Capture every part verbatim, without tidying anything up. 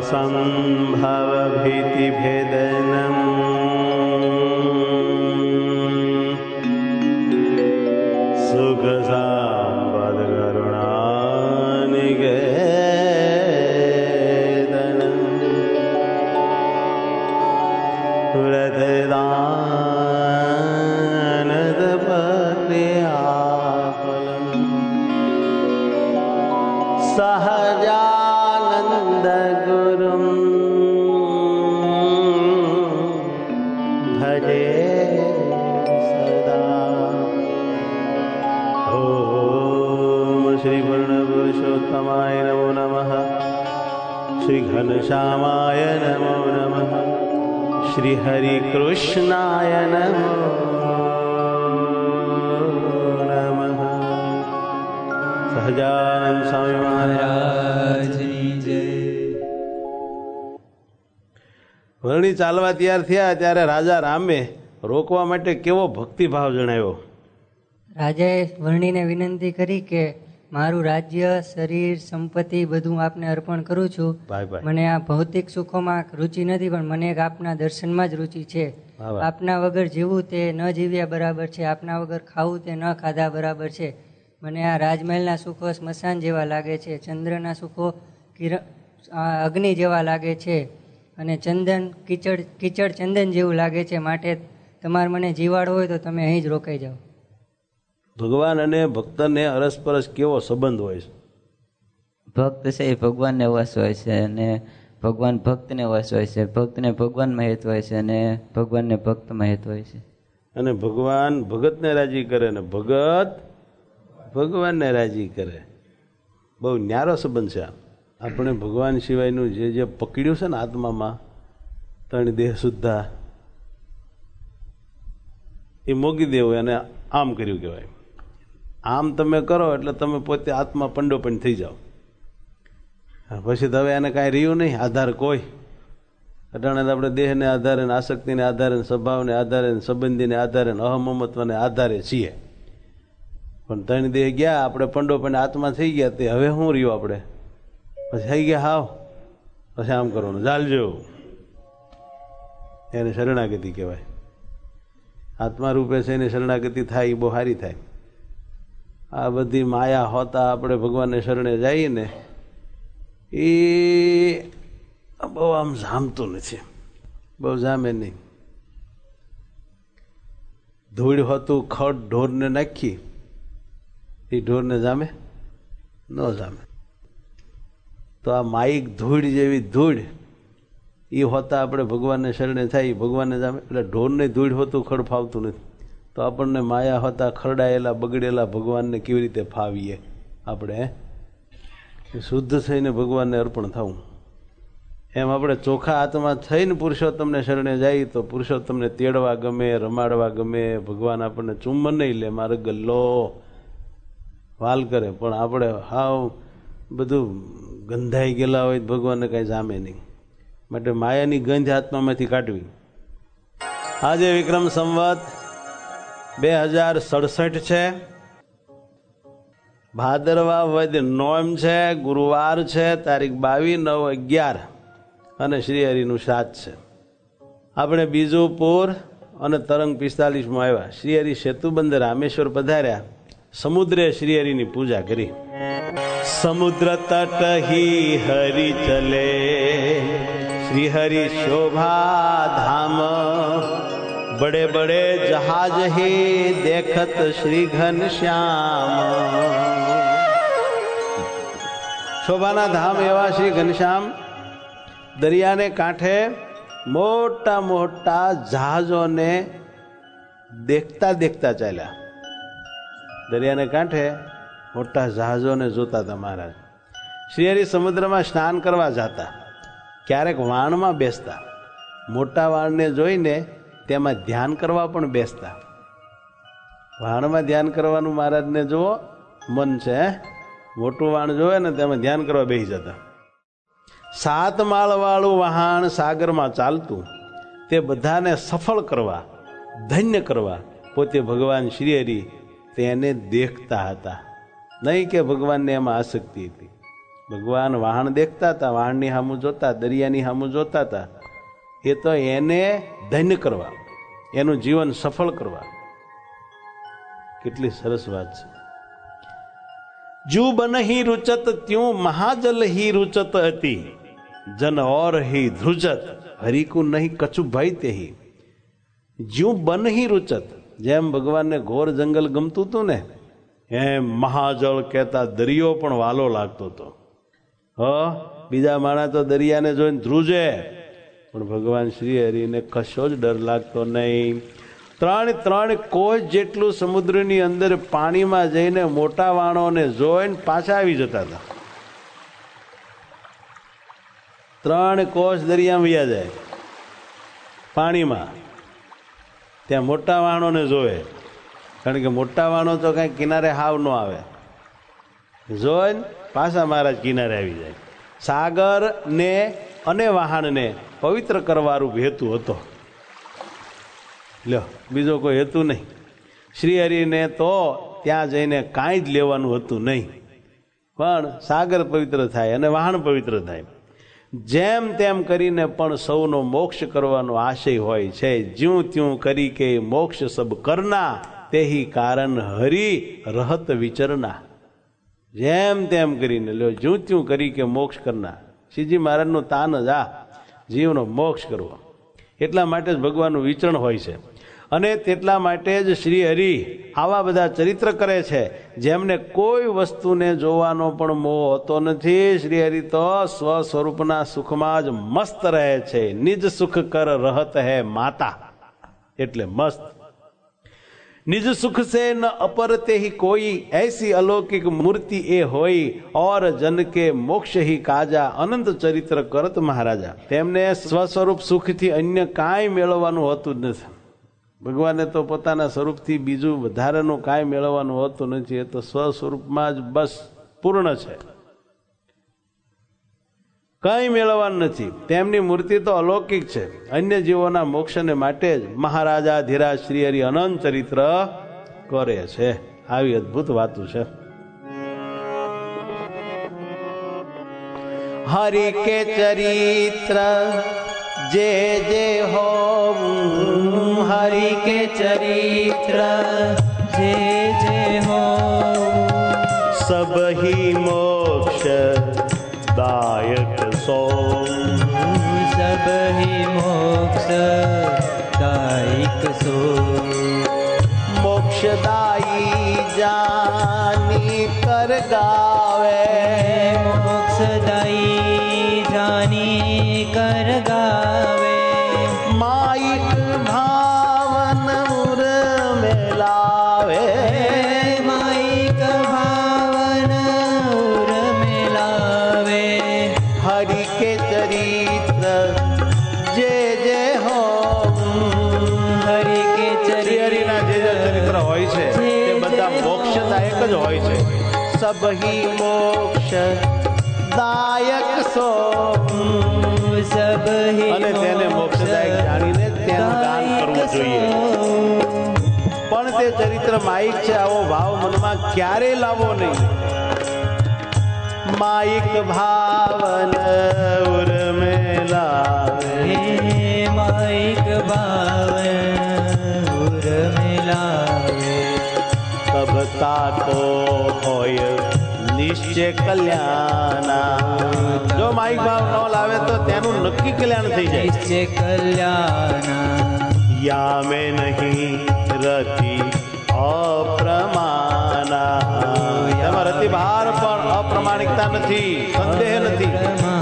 असंभव भीति भेदनम सुख संपद करुणा निकेतनम व्रतदान तपस्याफलम सहजानंद गुरुम भजे सदा। ओम श्री पूर्ण पुरुषोत्तमाय नमो नमः। श्री घनश्यामाय नमो नमः। श्री हरि कृष्णाय नमो नमः। સહજાનંદ સ્વામી મહારાજની જય। વર્ણી ચાલવા તૈયાર થયા ત્યારે રાજા રામે રોકવા માટે કેવો ભક્તિભાવ જણાવ્યો। રાજાએ વર્ણીને વિનંતી કરી કે મારું રાજ્ય, શરીર, સંપત્તિ બધું આપને અર્પણ કરું છું। ભાઈ ભાઈ મને આ ભૌતિક સુખોમાં રુચિ નથી, પણ મને એક આપના દર્શનમાં જ રુચિ છે। આપના વગર જીવવું તે ન જીવ્યા બરાબર છે, આપના વગર ખાવું તે ન ખાધા બરાબર છે। મને આ રાજમહેલના સુખો સ્મશાન જેવા લાગે છે, ચંદ્રના સુખો કિરણ અગ્નિ જેવા લાગે છે, અને ચંદન કીચડ કીચડ ચંદન જેવું લાગે છે। માટે તમારે મને જીવાડવો હોય તો તમે અહીં જ રોકાઈ જાઓ। ભગવાન અને ભક્તને અરસપરસ કેવો સંબંધ હોય છે? ભક્ત છે એ ભગવાનને વશ હોય છે અને ભગવાન ભક્તને વશ હોય છે। ભક્તને ભગવાનમાં હેત હોય છે અને ભગવાનને ભક્તમાં હેત હોય છે। અને ભગવાન ભગતને રાજી કરે ને ભગત ભગવાનને રાજી કરે। બહુ ન્યારો સંબંધ છે। આપણે ભગવાન સિવાયનું જે જે પકડ્યું છે ને આત્મામાં ત્રણ દેહ સુદ્ધા એ મોગી દેવું અને આમ કર્યું કહેવાય। આમ તમે કરો એટલે તમે પોતે આત્મા પંડો પણ થઈ જાઓ। પછી તો હવે એને કાંઈ રહ્યું નહીં આધાર કોઈ। અટાણે આપણે દેહને આધારે, આસક્તિને આધારે, સ્વભાવને આધારે, સંબંધીને આધારે, અહમમત્વને આધારે છીએ। પણ ત્રણ દેહ ગયા, આપણે પંડો પણ આત્મા થઈ ગયા, તે હવે શું રહ્યું આપણે? પછી થઈ ગયા હાવ, પછી આમ કરવાનું ચાલજો, એને શરણાગતિ કહેવાય। આત્મા રૂપે છે એની શરણાગતિ થાય એ બહુ સારી થાય। આ બધી માયા હોતા આપણે ભગવાનને શરણે જઈએ ને એ બહુ આમ જામતું નથી, બહુ જામે નહીં। ધૂળ હોતું ખડ ઢોરને નાખી એ ઢોરને જામે ન જામે। તો આ માઈક ધૂળ જેવી ધૂળ એ હોતા આપણે ભગવાનને શરણે થાય, ભગવાનને જામે। એટલે ઢોરને ધૂળ હોતું ખડ ફાવતું નથી, તો આપણને માયા હોતા ખરડાયેલા બગડેલા ભગવાનને કેવી રીતે ફાવીએ? આપણે શુદ્ધ થઈને ભગવાનને અર્પણ થવું। એમ આપણે ચોખ્ખા આત્મા થઈને પુરુષોત્તમને શરણે જાય તો પુરુષોત્તમને તેડવા ગમે, રમાડવા ગમે। ભગવાન આપણને ચુંબન નહીં લે, મારે ગલ્લો વાલ કરે, પણ આપણે હાવ બધું ગંધાઈ ગયેલા હોય ભગવાનને કાંઈ જામે નહીં। માટે માયાની ગંધ આત્મામાંથી કાઢવી। આજે વિક્રમ સંવત બે હજાર સડસઠ છે, ભાદરવા વદ નોમ છે, ગુરુવાર છે, તારીખ બાવીસ નવ અગિયાર અને શ્રીહરિનું સાત છે। આપણે બીજું પૂર અને તરંગ પિસ્તાલીસમાં આવ્યા। શ્રીહરિ સેતુબંધ રામેશ્વર પધાર્યા, સમુદ્રે શ્રીહરિની પૂજા કરી। સમુદ્ર તટ હી હરિ ચલે, श्री हरि शोभा धाम, बड़े बड़े जहाज ही देखत श्री घनश्याम। शोभाना धाम एवा श्री घनश्याम दरियाने कांठे मोटा मोटा जहाजों ने देखता देखता चला। दरियाने कांठे मोटा जहाजों ने जोता था महाराज। श्रीहरि समुद्र में स्नान करवा जाता, क्यारेक वाण में बेसता, मोटा वाण ने जोईने तेमां ध्यान करवा पण बेसता। वाण में ध्यान करवानुं महाराज ने जो मन छे, मोटुं वाण जोए ने तेमां ध्यान करवा बेही जता। सात माळ वाळुं वहाण सागर में चालतुं, ते बधाने सफल करवा, धन्य करवा पोते भगवान श्रीहरि तेने देखता हता, नहीं के भगवान ने एमां आसक्ति हती। ભગવાન વાહન દેખતા હતા, વાહનની સામું જોતા, દરિયાની સામું જોતા હતા. એ તો એને ધન્ય કરવા, એનું જીવન સફળ કરવા. કેટલી સરસ વાત છે. જુ બન હી રૂચત ત્યું મહાજલ હી રૂચત હતી, જન ઓર હી ધ્રુજત હરિકુ નહીં કછુ ભય તેહી. જ્યું બન હી રૂચત, જેમ ભગવાનને ઘોર જંગલ ગમતું હતું ને એમ મહાજળ કહેતા દરિયો પણ વાલો લાગતો હતો. હ બીજા માણસ તો દરિયાને જોઈને ધ્રુજે, પણ ભગવાન શ્રી હરિને કશો જ ડર લાગતો નહીં. ત્રણ ત્રણ કોષ જેટલું સમુદ્રની અંદર પાણીમાં જઈને મોટા વાણોને જોઈને પાછા આવી જતા હતા. ત્રણ કોષ દરિયામાં વયા જાય પાણીમાં, ત્યાં મોટા વાણોને જોવે, કારણ કે મોટા વાણો તો કાંઈ કિનારે હાવ ન આવે, જોઈને પાછા મહારાજ કિનારે આવી જાય. સાગર ને અને વાહનને પવિત્ર કરવાનું હેતુ હતો. લ્યો, બીજો કોઈ હેતુ નહીં. શ્રી હરિને તો ત્યાં જઈને કાંઈ જ લેવાનું હતું નહીં, પણ સાગર પવિત્ર થાય અને વાહન પવિત્ર થાય. જેમ તેમ કરીને પણ સૌનો મોક્ષ કરવાનો આશય હોય છે. જ્યું ત્યું કરી કે મોક્ષ સબ કરના, તેહી કારણ હરિ રહત વિચરના. જેમ તેમ કરીને લ્યો, જ્યું ત્યું કરી કે મોક્ષ કરના. શ્રીજી મહારાજનું તાન જ આ જીવનો મોક્ષ કરવો. એટલા માટે જ ભગવાનનું વિચરણ હોય છે. અને તેટલા માટે જ શ્રી હરિ આવા બધા ચરિત્ર કરે છે જેમને કોઈ વસ્તુને જોવાનો પણ મોહ હોતો નથી. શ્રી હરિ તો સ્વ સ્વરૂપના સુખમાં જ મસ્ત રહે છે. નિજ સુખ કર રહત હૈ માતા, એટલે મસ્ત. निज सुख से न अपरते ही कोई, ऐसी अलौकिक मूर्ति ए होई, और जन के मोक्ष ही काजा, अनंत चरित्र करत महाराजा. તેમને સ્વસ્વરૂપ સુખથી અન્ય કાંઈ મેળવવાનું હોતું જ નથી. ભગવાને તો પોતાના સ્વરૂપથી બીજું વધારાનું કાંઈ મેળવવાનું હોતું નથી. એ તો સ્વસ્વરૂપમાં જ બસ પૂર્ણ છે, કંઈ મેળવવાનું નથી. તેમની મૂર્તિ તો અલૌકિક છે. અન્ય જીવોના મોક્ષને માટે જ મહારાજા ધીરાજ શ્રી હરિ અનંત ચરિત્ર કરે છે. આવી અદભુત વાતો છે. હરિ કે ચરિત્ર જે જે હો, હરિ કે ચરિત્ર જે જે હો, સબ હી મોક્ષ दायक सो, सब ही मोक्ष दायक सो. मोक्षदायी जानी कर गावे, मोक्षदायी जानी कर गावे. माइक भावन मुर में लावे, माइक भावन उर में लावे. हरि के चरित्र जे जे हो, हरि के चरित्र હરિના જે જે ચરિત્ર હોય છે તે બધા મોક્ષદાયક જ હોય છે. સબ હી મોક્ષ દાયક સો, સબ હી અને તેને મોક્ષદાયક જાણીને તેનું દાન કરવું જોઈએ. પણ તે ચરિત્ર માઇક છે, આવો ભાવ મનમાં ક્યારેય લાવવો નહીં. माइक भावन उर में लावे, माइक भावन उर में लावे. तब ताको होय निश्चय कल्याणा. જો માઇક ભાવ ન લાવે તો તેનું નક્કી કલ્યાણ થઈ જાય. નિશ્ચય કલ્યાણ. યા મેં નહીં રતિ અપ્રમાના, એમાં રતિ બહાર પણ અપ્રમાણિકતા નથી, સંદેહ નથી.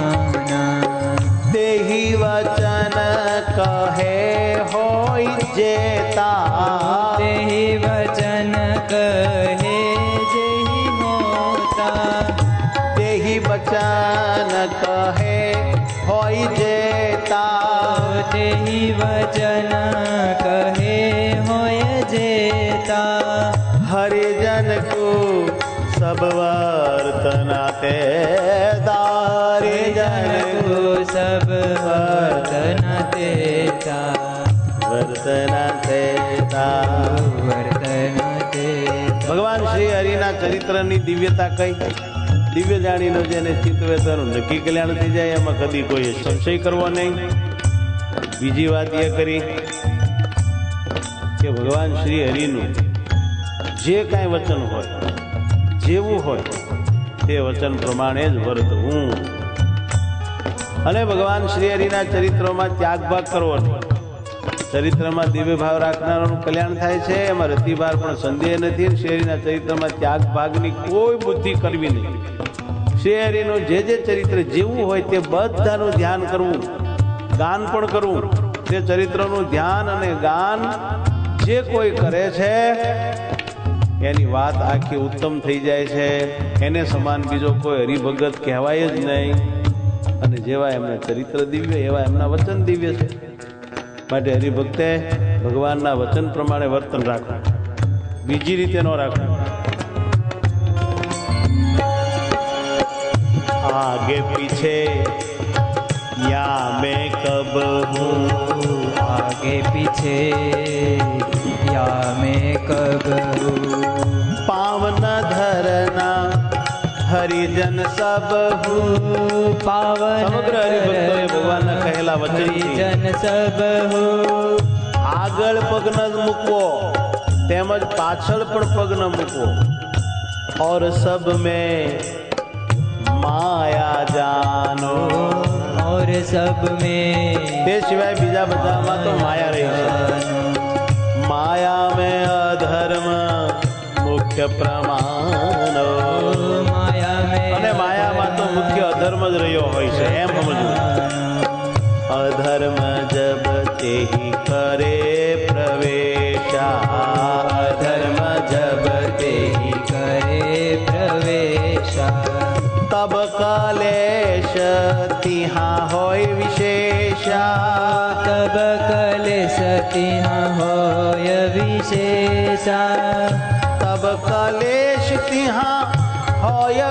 દેહી વચન કહે હોય જેતા, દેહી વચન કહે જેહી મોતા. દેહી વચન કહે હોય જેતા, દેહી વચન કહે હોય જેતા. હરિજન કો सब वर्तनाते दारे जन को सब वर्तनाते ता, वर्तनाते वर्तनाते. ભગવાન શ્રી હરિના ચરિત્રની દિવ્યતા કઈ? દિવ્ય જાણીનો જેને ચિત્તવે તેનું નક્કી કલ્યાણ થઈ જાય, એમાં કદી કોઈ સંશય કરવો નહીં. બીજી વાત એ કરી કે ભગવાન શ્રી હરિનું જે કાંઈ વચન હોય, જેવું હોય તે વચન પ્રમાણે જ વર્તવું. અને ભગવાન શ્રી હરિના ચરિત્રોમાં ત્યાગ ભાગ કરવો નહીં. ચરિત્રમાં દિવ્ય ભાવ રાખનારાનું કલ્યાણ થાય છે, એમાં રતિભાર પણ સંદેહ નથી. શ્રી હરિના ચરિત્રમાં ત્યાગ ભાગની કોઈ બુદ્ધિ કરવી નહીં. શ્રી હરિનું જે જે ચરિત્ર જેવું હોય તે બધાનું ધ્યાન કરવું, ગાન પણ કરવું. તે ચરિત્રનું ધ્યાન અને ગાન જે કોઈ કરે છે એની વાત આખી ઉત્તમ થઈ જાય છે. એને સમાન બીજો કોઈ હરિભગત કહેવાય જ નહીં. અને જેવા એમના ચરિત્ર દિવ્ય એવા એમના વચન દિવ્ય છે. માટે હરિભક્તે ભગવાનના વચન પ્રમાણે વર્તન રાખવું, બીજી રીતે ન રાખવું. आगे पीछे या मैं कब हूँ, आगे पीछे या मैं कब हूँ, पावन धरना हरिजन सब हूँ. पावन સમગ્ર હરિભક્તોએ ભગવાનના કહેલા વચન हरिजन सब हूँ. આગળ પગ ન મૂકવો તેમજ પાછળ પણ પગ ન મૂકવો. और सब में माया जानो, और सब में તે સિવાય બીજા બધામાં તો માયા રહી છે. માયા में अधर्म मुख्य प्रमाणो, माया में અને માયામાં તો મુખ્ય અધર્મ જ રહ્યો હોય છે એમ સમજવું. અધર્મ જબ તેહી કરે પ્રવેશા, धर्म जब तेहि करे प्रवेशा, તબ કલેશ તિહા હોય વિશેષા. तब कलेश तिहाँ होय विशेषा, તબ કલેશ તિહા હોય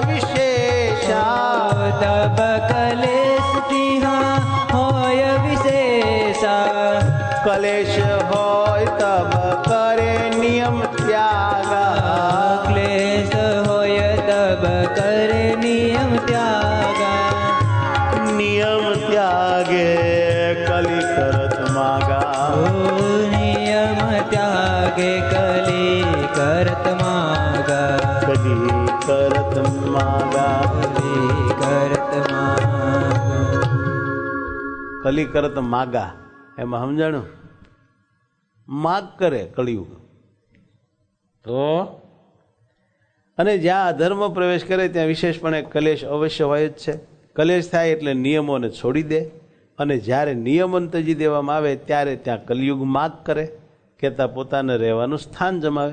વિશેષા. तब कलेश तिहाँ होय विशेषा, કલેશ હોય તબ કરે નિયમ ત્યાગા. क्लेश होय तब करे नियम त्यागा, નિયમ ત્યાગે કલી કરત માગા. ओ नियम त्यागे कली करत मागा, કલી કરત માગા. कली करत मागा. કલી કરત માગા એમાં સમજાણું, માગ કરે કળિયુગ તો. અને જ્યાં અધર્મ પ્રવેશ કરે ત્યાં વિશેષપણે કલેશ અવશ્ય હોય જ છે. કલેશ થાય એટલે નિયમોને છોડી દે, અને જ્યારે નિયમન તજી દેવામાં આવે ત્યારે ત્યાં કલિયુગ માગ કરે, કહેતા પોતાને રહેવાનું સ્થાન જમાવે.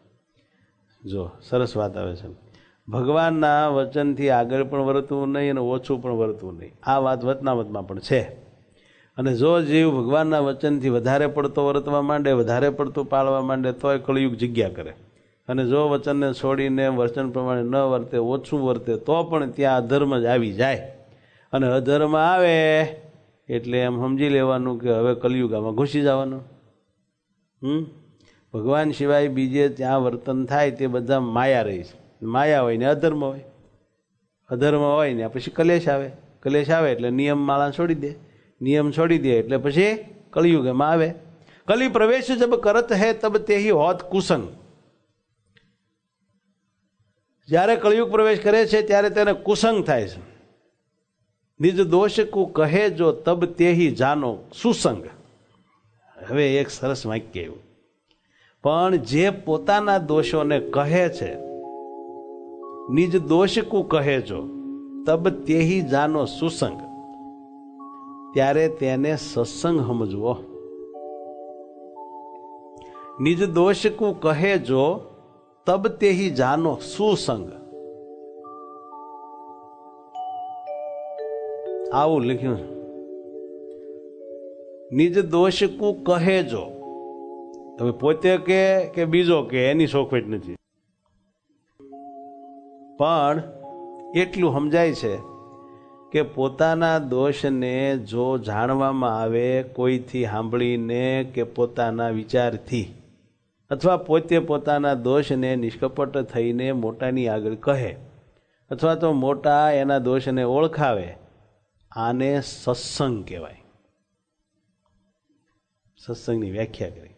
જો સરસ વાત આવે છે. ભગવાનના વચનથી આગળ પણ વર્તવું નહીં અને ઓછું પણ વર્તવું નહીં. આ વાત વચનામતમાં પણ છે. અને જો જીવ ભગવાનના વચનથી વધારે પડતો વર્તવા માંડે, વધારે પડતું પાળવા માંડે તોય કળિયુગ જગ્યા કરે. અને જો વચનને છોડીને વચન પ્રમાણે ન વર્તે, ઓછું વર્તે તો પણ ત્યાં અધર્મ જ આવી જાય. અને અધર્મ આવે એટલે એમ સમજી લેવાનું કે હવે કલિયુગામાં ઘૂસી જવાનું. હમ ભગવાન સિવાય બીજે ત્યાં વર્તન થાય તે બધા માયા રહી છે. માયા હોય ને અધર્મ હોય, અધર્મ હોય ને પછી કલેશ આવે. કલેશ આવે એટલે નિયમ માળા છોડી દે, નિયમ છોડી દે એટલે પછી કળિયુગ એમાં આવે. કલી પ્રવેશ જબ કરત હે તબ તેહી હોત કુસંગ. જ્યારે કળિયુગ પ્રવેશ કરે છે ત્યારે તેને કુસંગ થાય છે. નિજ દોષ કુ કહે જો તબ તેહી જાનો સુસંગ. હવે એક સરસ વાક્ય એવું, પણ જે પોતાના દોષોને કહે છે, નિજ દોષ કુ કહે જો તબ તેહી જાનો સુસંગ, ત્યારે તેને સત્સંગ સમજવો. નિજ દોષ કુ કહે જો તબ તેહી જાનો સુસંગ. આવું લખ્યું. નિજ દોષ કુ કહે જો, તમે પોતે કે કે બીજો કે એની શોખવેટ નથી, પણ એટલું સમજાય છે કે પોતાના દોષને જો જાણવામાં આવે કોઈથી સાંભળીને કે પોતાના વિચારથી, અથવા પોતે પોતાના દોષને નિષ્કપટ થઈને મોટાની આગળ કહે, અથવા તો મોટા એના દોષને ઓળખાવે, આને સત્સંગ કહેવાય. સત્સંગની વ્યાખ્યા કરી.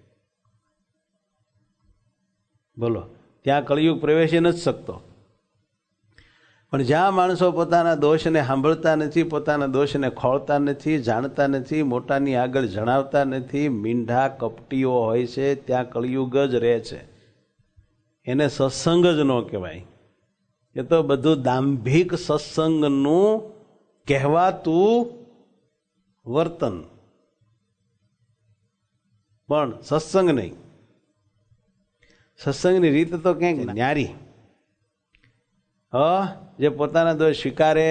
બોલો, ત્યાં કળિયુગ પ્રવેશી નથી શકતો. પણ જ્યાં માણસો પોતાના દોષને સાંભળતા નથી, પોતાના દોષને ખોળતા નથી, જાણતા નથી, મોટાની આગળ જણાવતા નથી, મીંઢા કપટીઓ હોય છે, ત્યાં કળિયુગ જ રહે છે. એને સત્સંગ જ ન કહેવાય. એ તો બધું દાંભિક સત્સંગનું કહેવાતું વર્તન, પણ સત્સંગ નહીં. સત્સંગની રીત તો ક્યાંક ન્યારી. હ જે પોતાના દોષ સ્વીકારે,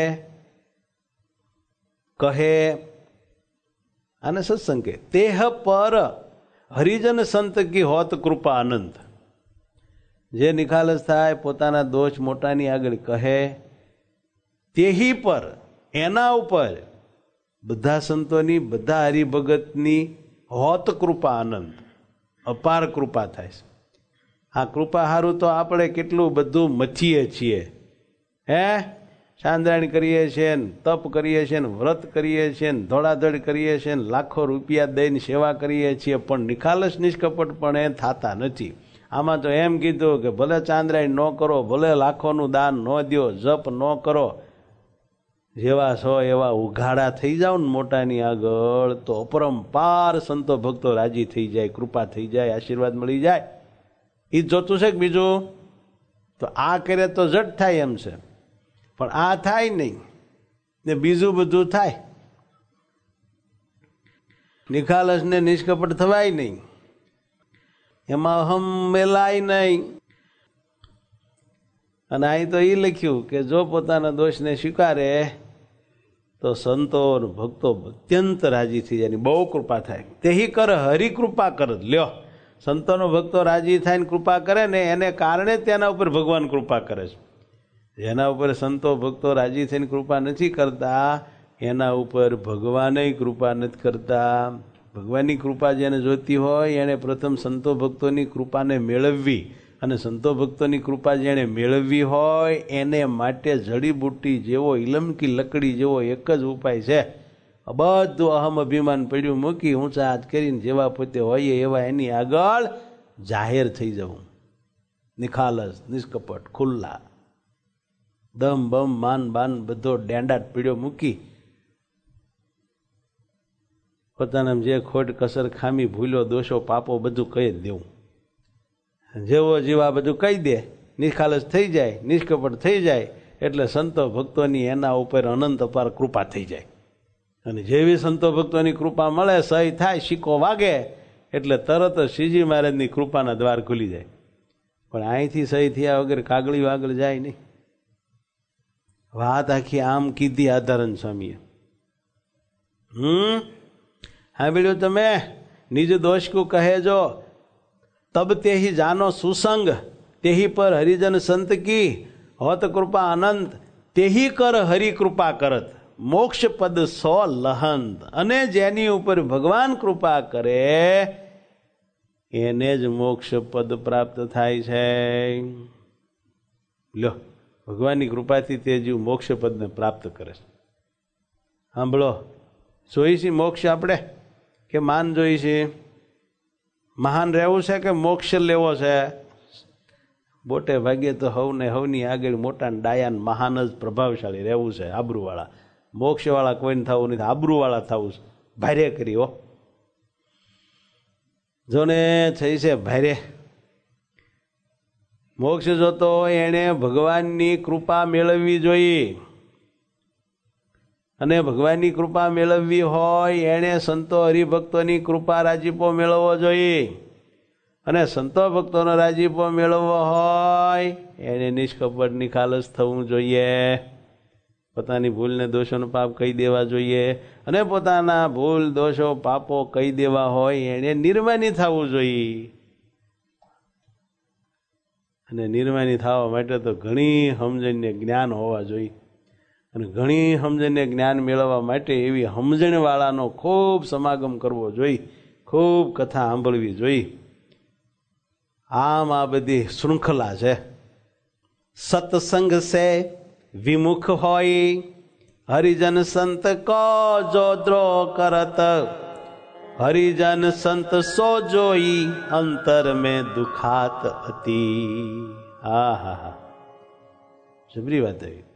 કહે, આને સત્સંગ કહે. તેહ પર હરિજન સંત કી હોત કૃપા અનંત. જે નિખાલસ થાય, પોતાના દોષ મોટાની આગળ કહે, તેહી પર, એના ઉપર બધા સંતોની, બધા હરિભગતની હોત કૃપા અનંત, અપાર કૃપા થાય છે. આ કૃપા હારું તો આપણે કેટલું બધું મથીએ છીએ. હે ચાંદ્રાણી કરીએ છીએ, ને તપ કરીએ છીએ, ને વ્રત કરીએ છીએ, ને ધોળાધડ કરીએ છીએ, ને લાખો રૂપિયા દઈને સેવા કરીએ છીએ, પણ નિખાલસ નિષ્કપટપણે થતા નથી. આમાં તો એમ કીધું કે ભલે ચાંદ્રાણી ન કરો, ભલે લાખોનું દાન ન દો, જપ ન કરો, જેવા છો એવા ઉઘાડા થઈ જાવ ને મોટાની આગળ, તો અપરંપાર સંતો ભક્તો રાજી થઈ જાય, કૃપા થઈ જાય, આશીર્વાદ મળી જાય. એ જોતું છે કે બીજું? તો આ કરે તો જટ થાય એમ છે, પણ આ થાય નહીં ને બીજું બધું થાય. નિખાલસ ને નિષ્કપટ થવાય નહીં, એમાં અહમ મેલાય નહીં. અને અહીં તો એ લખ્યું કે જો પોતાના દોષને સ્વીકારે તો સંતો ભક્તો અત્યંત રાજી થઈ જાય, બહુ કૃપા થાય. તેહી કર હરિકૃપા કર. લ્યો, સંતોનો ભક્તો રાજી થાય ને કૃપા કરે ને, એને કારણે તેના ઉપર ભગવાન કૃપા કરે છે. જેના ઉપર સંતો ભક્તો રાજી થઈને કૃપા નથી કરતા, એના ઉપર ભગવાને કૃપા નથી કરતા. ભગવાનની કૃપા જેને જોતી હોય એને પ્રથમ સંતો ભક્તોની કૃપાને મેળવવી, અને સંતો ભક્તોની કૃપા જેણે મેળવવી હોય એને માટે જડીબુટ્ટી જેવો, ઇલમકી લકડી જેવો એક જ ઉપાય છે. બધું અહમ અભિમાન પડ્યું મૂકી, ઊંચા હાથ કરીને જેવા પોતે હોય એવા એની આગળ જાહેર થઈ જવું. નિખાલસ, નિષ્કપટ, ખુલ્લા, દમ બમ માન બાન બધો ડેંડાટ પીડ્યો મૂકી, પોતાના જે ખોટ કસર ખામી ભૂલો દોષો પાપો બધું કહી જ દેવું. જેવો જીવા બધું કહી દે, નિખાલસ થઈ જાય, નિષ્કપટ થઈ જાય, એટલે સંતો ભક્તોની એના ઉપર અનંત અપાર કૃપા થઈ જાય. અને જેવી સંતો ભક્તોની કૃપા મળે, સહી થાય, સિક્કો વાગે, એટલે તરત જ શ્રીજી મહારાજની કૃપાના દ્વાર ખુલી જાય. પણ અહીંથી સહી થયા વગર કાગળીઓ આગળ જાય નહીં. વાત આખી આમ કીધી આધારણ સ્વામીએ. હમ સાંભળ્યું તમે? નિજ દોષ કો કહે જો તબ તેહી જાનો સુસંગ, તેહી પર હરિજન સંત કી હોત કૃપા અનંત, તેહી કર હરિ કૃપા કરત, મોક્ષ પદ સો લહંત. અને જેની ઉપર ભગવાન કૃપા કરે એને જ મોક્ષ પદ પ્રાપ્ત થાય છે. લ્યો, ભગવાનની કૃપાથી તે જીવ મોક્ષ પદને પ્રાપ્ત કરે છે. સાંભળો, જોઈશી મોક્ષ આપણે કે માન જોઈશી? મહાન રહેવું છે કે મોક્ષ લેવો છે? બોટે ભાગ્યે તો હવને હવની આગળ મોટા ડાયાન મહાન જ પ્રભાવશાળી રહેવું છે, આબરૂવાળા. મોક્ષવાળા કોઈને થવું નથી, આબરૂવાળા થવું છે. ભારે કરી હો, જોને થઈ છે ભારે. મોક્ષ જોતો હોય એણે ભગવાનની કૃપા મેળવવી જોઈએ, અને ભગવાનની કૃપા મેળવવી હોય એણે સંતો હરિભક્તોની કૃપા રાજીપો મેળવવો જોઈએ, અને સંતો ભક્તોનો રાજીપો મેળવવો હોય એને નિષ્કપટ નિખાલસ થવું જોઈએ. પોતાની ભૂલને દોષોનો પાપ કહી દેવા જોઈએ, અને પોતાના ભૂલ દોષો પાપો કહી દેવા હોય એને નિર્માની થવું જોઈએ. અને નિર્માની થવા માટે તો ઘણી સમજણને જ્ઞાન હોવા જોઈએ, અને ઘણી સમજણને જ્ઞાન મેળવવા માટે એવી સમજણવાળાનો ખૂબ સમાગમ કરવો જોઈએ, ખૂબ કથા સાંભળવી જોઈએ. આમ આ બધી શૃંખલા છે. સત્સંગ સે વિમુખ હોય હરિજન સંત કો જો દ્રોહ કરત, હરિજન સંત સો જોઈ અંતર મેં દુખાત હતી. હા હા હા, જબરી વાત આવી.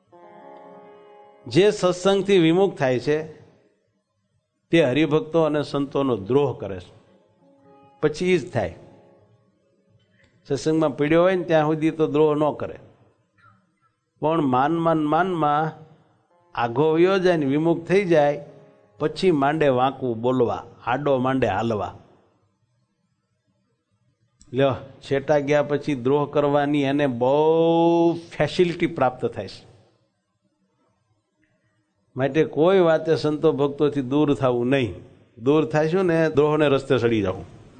જે સત્સંગથી વિમુખ થાય છે તે હરિભક્તો અને સંતોનો દ્રોહ કરે છે, પછી જ થાય. સત્સંગમાં પીડ્યો હોય ને ત્યાં સુધી તો દ્રોહ ન કરે, પણ માન માન માનમાં આઘો વયો જાય ને વિમુખ થઈ જાય પછી માંડે વાંકવું બોલવા, આડો માંડે હાલવા. લ્યો, છેટા ગયા પછી દ્રોહ કરવાની એને બહુ ફેસિલિટી પ્રાપ્ત થાય છે. માટે કોઈ વાતે સંતો ભક્તોથી દૂર થવું નહીં. દૂર થાયશું ને દ્રોહને રસ્તે સડી જવું.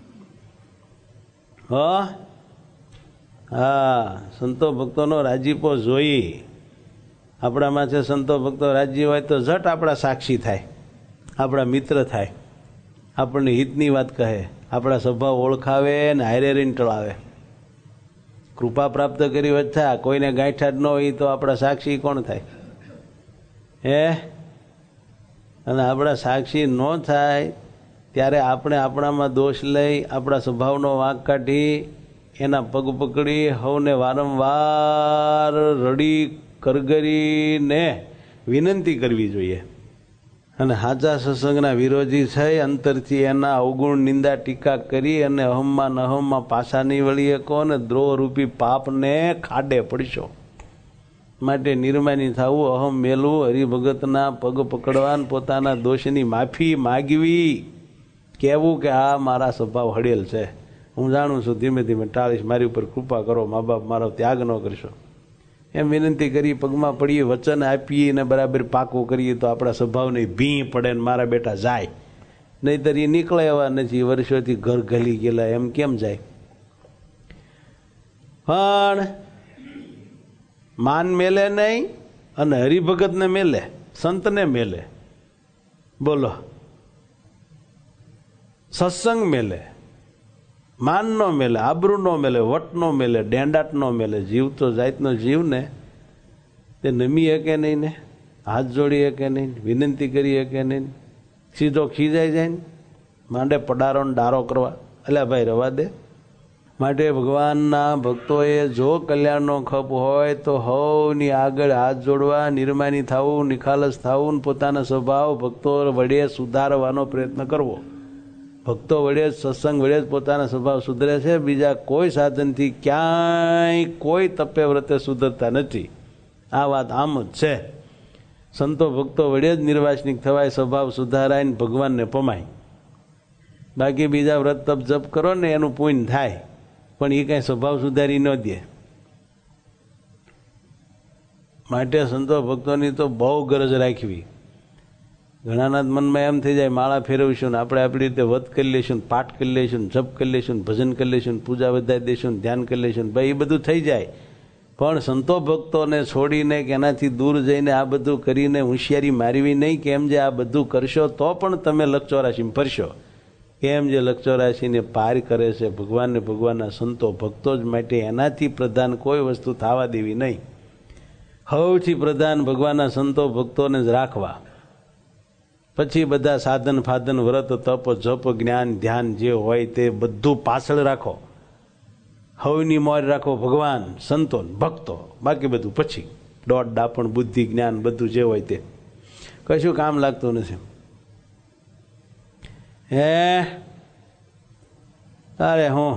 હા હા, સંતો ભક્તોનો રાજીપો જોઈ. આપણામાં છે સંતો ભક્તો રાજી હોય તો ઝટ આપણા સાક્ષી થાય, આપણા મિત્ર થાય, આપણને હિતની વાત કહે, આપણા સ્વભાવ ઓળખાવે ને હારે રહીને ટળાવે. કૃપા પ્રાપ્ત કરી વચ્ચા કોઈને ગાંઠા જ ન હોય તો આપણા સાક્ષી કોણ થાય? હે? અને આપણા સાક્ષી ન થાય ત્યારે આપણે આપણામાં દોષ લઈ આપણા સ્વભાવનો વાંક કાઢી એના પગ પકડી હવને વારંવાર રડી કરગરીને વિનંતી કરવી જોઈએ. અને હાચા સત્સંગના વિરોધી થઈ અંતરથી એના અવગુણ નિંદા ટીકા કરી અને અહમમાં ન અહમમાં પાછા નહીં વળી શકો ને દ્રોહરૂપી પાપને ખાડે પડશો. માટે નિર્માની થવું, અહમ મેલવું, હરિભગતના પગ પકડવા, પોતાના દોષની માફી માગવી, કહેવું કે આ મારા સ્વભાવ હળેલ છે, હું જાણું છું, ધીમે ધીમે ટાળીશ, મારી ઉપર કૃપા કરો, મા બાપ મારો ત્યાગ ન કરશો, એમ વિનંતી કરી પગમાં પડીએ, વચન આપીએ ને બરાબર પાકું કરીએ તો આપણા સ્વભાવને ભી પડે ને મારા બેટા જાય. નહીંતર એ નીકળે એવા નથી, વર્ષોથી ઘર ગલી ગયેલા એમ કેમ જાય? પણ માન મેલે નહીં અને હરિભગતને મેલે, સંતને મેલે. બોલો, સત્સંગ મેલે, માન નો મેલે, આબરૂ નો મેલે, વટ નો મેલે, ડેંડાટ નો મેલે. જીવ તો જાતનો જીવ ને તે નમી શકે નહીં ને, હાથ જોડી શકે નહીં, વિનંતી કરી શકે નહીં, સીધો ખીજાઈ જાય ને માંડે પડારો ને ડારો કરવા. અલ્યા ભાઈ રવા દે. માટે ભગવાનના ભક્તોએ જો કલ્યાણનો ખપ હોય તો હવની આગળ હાથ જોડવા, નિર્માની થવું, નિખાલસ થવું, પોતાના સ્વભાવ ભક્તો વડે સુધારવાનો પ્રયત્ન કરવો. ભક્તો વડે જ, સત્સંગ વડે જ પોતાના સ્વભાવ સુધરે છે. બીજા કોઈ સાધનથી ક્યાંય કોઈ તપે વ્રતે સુધરતા નથી. આ વાત આમ જ છે. સંતો ભક્તો વડે જ નિર્વાસનિક થવાય, સ્વભાવ સુધારાય ને ભગવાનને પમાય. બાકી બીજા વ્રત તપ જપ કરો ને એનું પુણ્ય થાય, પણ એ કાંઈ સ્વભાવ સુધારી ન દે. માટે સંતો ભક્તોની તો બહુ ગરજ રાખવી. ઘણાના મનમાં એમ થઈ જાય માળા ફેરવીશું ને આપણે આપણી રીતે વધ કરી લઈશું, પાઠ કરી લઈશું, જપ કરી લઈશું, ભજન કરી લઈશું, પૂજા વધારી દઈશું, ધ્યાન કરી લઈશું, ભાઈ એ બધું થઈ જાય. પણ સંતો ભક્તોને છોડીને કે એનાથી દૂર જઈને આ બધું કરીને હોશિયારી મારવી નહીં. કેમ જે આ બધું કરશો તો પણ તમે લક્ષચોરાશીમાં ફરશો. કેમ જે લક્ષચોરાશીને પાર કરે છે ભગવાનને, ભગવાનના સંતો ભક્તો જ. માટે એનાથી પ્રધાન કોઈ વસ્તુ થવા દેવી નહીં. સૌથી પ્રધાન ભગવાનના સંતો ભક્તોને જ રાખવા. પછી બધા સાધન ફાધન વ્રત તપ જપ જ્ઞાન ધ્યાન જે હોય તે બધું પાછળ રાખો. હવની મોર રાખો ભગવાન, સંતો, ભક્તો, બાકી બધું પછી. દોડ ડાપણ બુદ્ધિ જ્ઞાન બધું જે હોય તે કશું કામ લાગતું નથી. હે અરે હું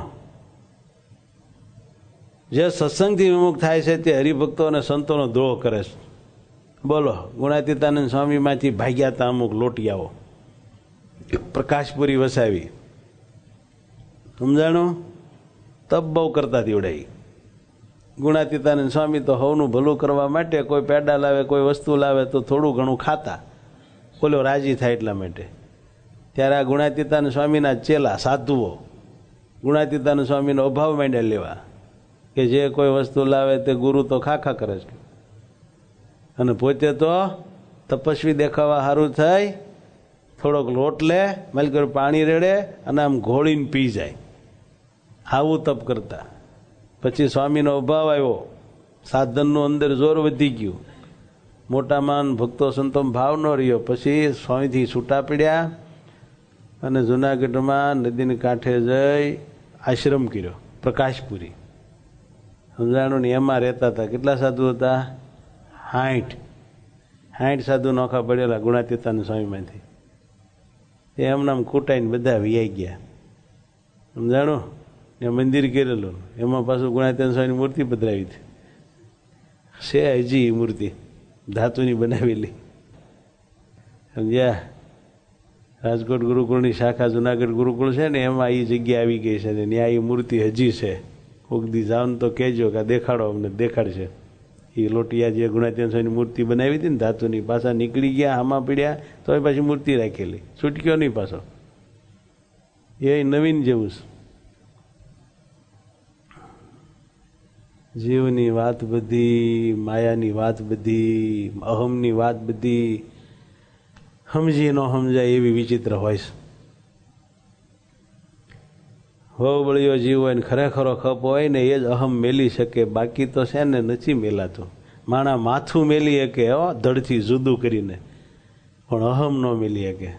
જે સત્સંગથી વિમુખ થાય છે તે હરિભક્તો અને સંતોનો દ્રોહ કરે છે. બોલો, ગુણાતીતાનંદ સ્વામીમાંથી ભાગ્યા હતા અમુક લોટિયાઓ, પ્રકાશપુરી વસાવી, સમજાણું? તપ બહુ કરતા દીવડાઈ. ગુણાતીતાનંદ સ્વામી તો હવનું ભલું કરવા માટે કોઈ પેડા લાવે, કોઈ વસ્તુ લાવે તો થોડું ઘણું ખાતા, બોલો રાજી થાય એટલા માટે. ત્યારે આ ગુણાતીતાનંદ સ્વામીના ચેલા સાધુઓ ગુણાતીતાનંદ સ્વામીનો અભાવ માંડ્યા લેવા કે જે કોઈ વસ્તુ લાવે તે ગુરુ તો ખાખા કરે છે, અને પોતે તો તપસ્વી દેખાવા સારું થાય, થોડોક લોટ લે, માલિક પાણી રેડે અને આમ ઘોળીને પી જાય. આવું તપ કરતા. પછી સ્વામીનો અભાવ આવ્યો, સાધનનું અંદર જોર વધી ગયું, મોટામાં ભક્તો સંતો ભાવ ન રહ્યો. પછી સ્વામીથી છૂટા પડ્યા અને જુનાગઢમાં નદીને કાંઠે જઈ આશ્રમ કર્યો, પ્રકાશપુરી. સમજાણું ને? એમાં રહેતા હતા. કેટલા સાધુ હતા? સાઠ સાઠ સાધુ નોખા પડેલા ગુણાતીતાન સ્વામીમાંથી. એ એમનામ કૂટાઈને બધા વિયાઈ ગયા. સમજાણું? એ મંદિર કરેલું, એમાં પાછું ગુણાતીતાન સ્વામીની મૂર્તિ પધરાવી હતી. છે હજી એ મૂર્તિ ધાતુની બનાવેલી. સમજ્યા? રાજકોટ ગુરુકુળની શાખા જુનાગઢ ગુરુકુળ છે ને, એમાં એ જગ્યા આવી ગઈ છે ને ત્યાં એ મૂર્તિ હજી છે. કોક દી જાવ તો કહેજો કે દેખાડો, અમને દેખાડશે. એ લોટિયા જે ગુણાતીતાન સ્વામીની મૂર્તિ બનાવી હતી ને ધાતુની, પાછા નીકળી ગયા, આમાં પડ્યા તો એ પાછી મૂર્તિ રાખેલી, છૂટક્યો નહીં પાછો. એ નવીન જેવું છે. જીવની વાત બધી, માયાની વાત બધી, અહમની વાત બધી સમજી ન સમજાય એવી વિચિત્ર હોય છે. હો બળિયો જીવ હોય ને ખરેખરો ખપ હોય ને એ જ અહમ મેલી શકે, બાકી તો છે ને નથી મેલાતું. માણા માથું મેલી શકે હો ધડથી જુદું કરીને, પણ અહમ ન મેલી શકે.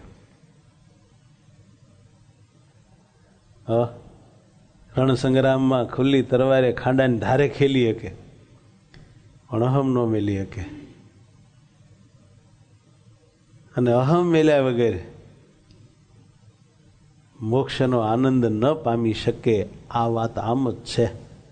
હ રણ સંગ્રામમાં ખુલ્લી તરવારે ખાંડાની ધારે ખેલી શકે, પણ અહમ ન મેલી શકે. અને અહમ મેલ્યા વગર મોક્ષનો આનંદ ન પામી શકે. આ વાત આમ જ છે.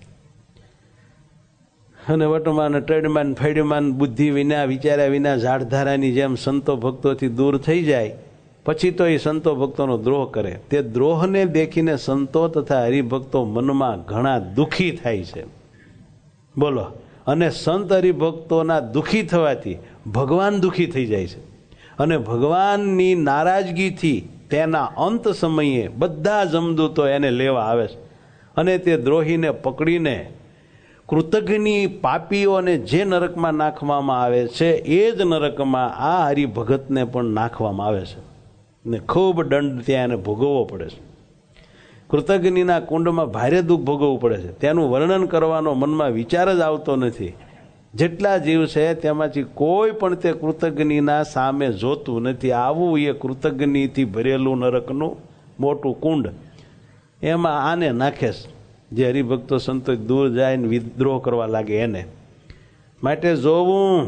અને વટમાન ટડમાન ફેડમાન બુદ્ધિ વિના વિચાર્યા વિના ઝાડધારાની જેમ સંતો ભક્તોથી દૂર થઈ જાય, પછી તો એ સંતો ભક્તોનો દ્રોહ કરે. તે દ્રોહને દેખીને સંતો તથા હરિભક્તો મનમાં ઘણા દુઃખી થાય છે. બોલો. અને સંત હરિભક્તોના દુઃખી થવાથી ભગવાન દુઃખી થઈ જાય છે. અને ભગવાનની નારાજગીથી તેના અંત સમયે બધા જમદૂતો એને લેવા આવે છે અને તે દ્રોહીને પકડીને કૃતજ્ઞની પાપીઓને જે નરકમાં નાખવામાં આવે છે એ જ નરકમાં આ હરિભગતને પણ નાખવામાં આવે છે ને ખૂબ દંડ ત્યાં એને ભોગવવો પડે છે. કૃતજ્ઞના કુંડમાં ભારે દુઃખ ભોગવવું પડે છે. તેનું વર્ણન કરવાનો મનમાં વિચાર જ આવતો નથી. જેટલા જીવ છે તેમાંથી કોઈ પણ તે કૃતજ્ઞના સામે જોતું નથી. આવું એ કૃતજ્ઞથી ભરેલું નરકનું મોટું કુંડ, એમાં આને નાખે છે જે હરિભક્તો સંતો દૂર જાય ને વિદ્રોહ કરવા લાગે એને. માટે જોવું,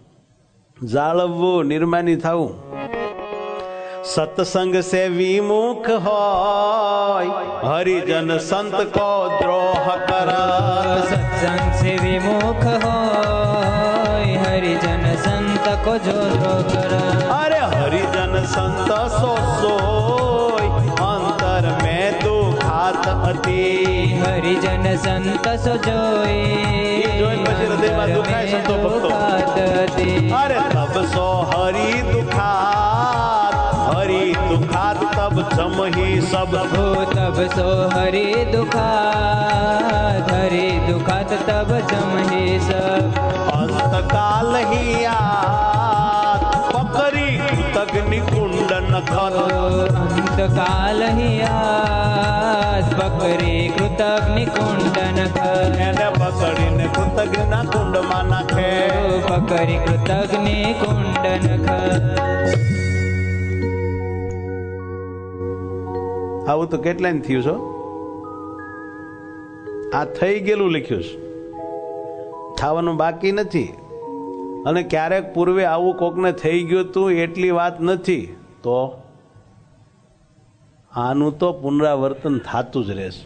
જાળવવું, નિર્માની થવું. સત્સંગ સે વિમુખ હોય હરિજન સંત કો દ્રોહ કર. સત્સંગ સે વિમુખ હોય હરિજન સંત કો જો દ્રોહ કર. અરે હરિજન સંત સો સોય અંતર મેં દુખાત હતી. હરિજન સંત સો જોઈ જોઈ પછી હૃદયમાં દુખાય સંતો ભક્તો. અરે તબ સો હરિ દુખાત, હરિ દુખાત તબ જમહી સબ. તબ સો હરિ દુખાત, હરિ દુખાત તબ જમહી સબ. અંતકાલ હી આત પકરી કૃતજ્ઞ કુંડન ખર. અંતકાલ હી આત પકરી કૃતજ્ઞ કુંડન ખર. એને પકડીને કૃતજ્ઞના કુંડમાં નાખે. પકડી કૃતજ્ઞ કુંડન ખર. આવું તો કેટલાય થયું છો. આ થઈ ગયેલું લખ્યું છે, થવાનું બાકી નથી. અને ક્યારેક પૂર્વે આવું કોકને થઈ ગયું હતું એટલી વાત નથી, તો આનું તો પુનરાવર્તન થતું જ રહેશે.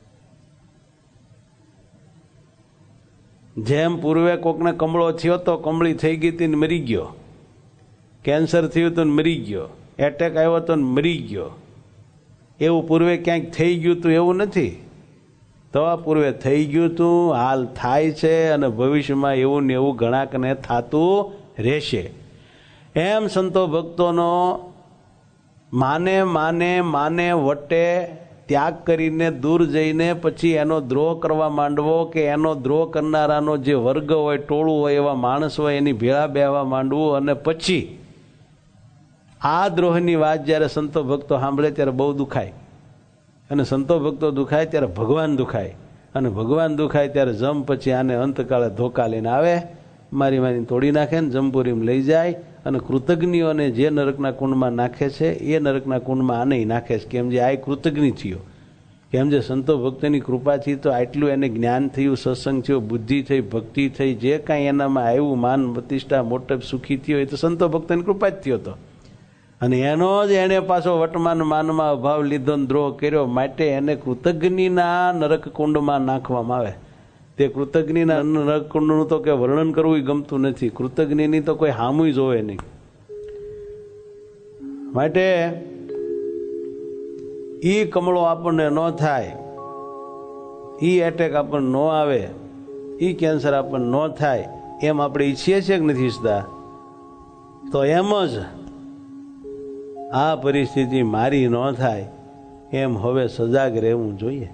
જેમ પૂર્વે કોકને કમળો થયો તો કમળી થઈ ગઈ હતી ને મરી ગયો, કેન્સર થયું તો મરી ગયો, એટેક આવ્યો તો મરી ગયો, એવું પૂર્વે ક્યાંક થઈ ગયું હતું એવું નથી. તો આ પૂર્વે થઈ ગયું હતું, હાલ થાય છે અને ભવિષ્યમાં એવું ને એવું ઘણાકને થતું રહેશે. એમ સંતો ભક્તોનો માને માને માને વટે ત્યાગ કરીને દૂર જઈને પછી એનો દ્રોહ કરવા માંડવો કે એનો દ્રોહ કરનારાનો જે વર્ગ હોય, ટોળું હોય, એવા માણસ હોય એની ભેળા બેહવા માંડવું. અને પછી આ દ્રોહની વાત જ્યારે સંતો ભક્તો સાંભળે ત્યારે બહુ દુખાય. અને સંતો ભક્તો દુખાય ત્યારે ભગવાન દુખાય. અને ભગવાન દુખાય ત્યારે જમ પછી આને અંતકાળે ધોકા લઈને આવે, મારી મારી તોડી નાખે ને જમપુરીમાં લઈ જાય અને કૃતજ્ઞોને જે નરકના કુંડમાં નાખે છે એ નરકના કુંડમાં આને નાખે છે. કેમ જે આ કૃતજ્ઞ થયો, કેમ જે સંતો ભક્તોની કૃપાથી તો આટલું એને જ્ઞાન થયું, સત્સંગ થયો, બુદ્ધિ થઈ, ભક્તિ થઈ, જે કાંઈ એનામાં આવ્યું, માન પ્રતિષ્ઠા મોટપ સુખી થયો એ તો સંતો ભક્તોની કૃપા જ થયો હતો. અને એનો જ એને પાછો વર્તમાન માનમાં અભાવ લીધો ને દ્રોહ કર્યો, માટે એને કૃતજ્ઞના નરક કુંડમાં નાખવામાં આવે. તે કૃતજ્ઞના નરક કુંડનું તો કે વર્ણન કરવું ગમતું નથી. કૃતજ્ઞની તો કોઈ હામું જોવે નહીં. માટે ઈ કમળો આપણને ન થાય, ઈ એટેક આપણને ન આવે, ઈ કેન્સર આપણને ન થાય એમ આપણે ઈચ્છીએ છીએ કે નથી ઈચ્છતા? તો એમ જ આ પરિસ્થિતિ મારી ન થાય એમ હવે સજાગ રહેવું જોઈએ.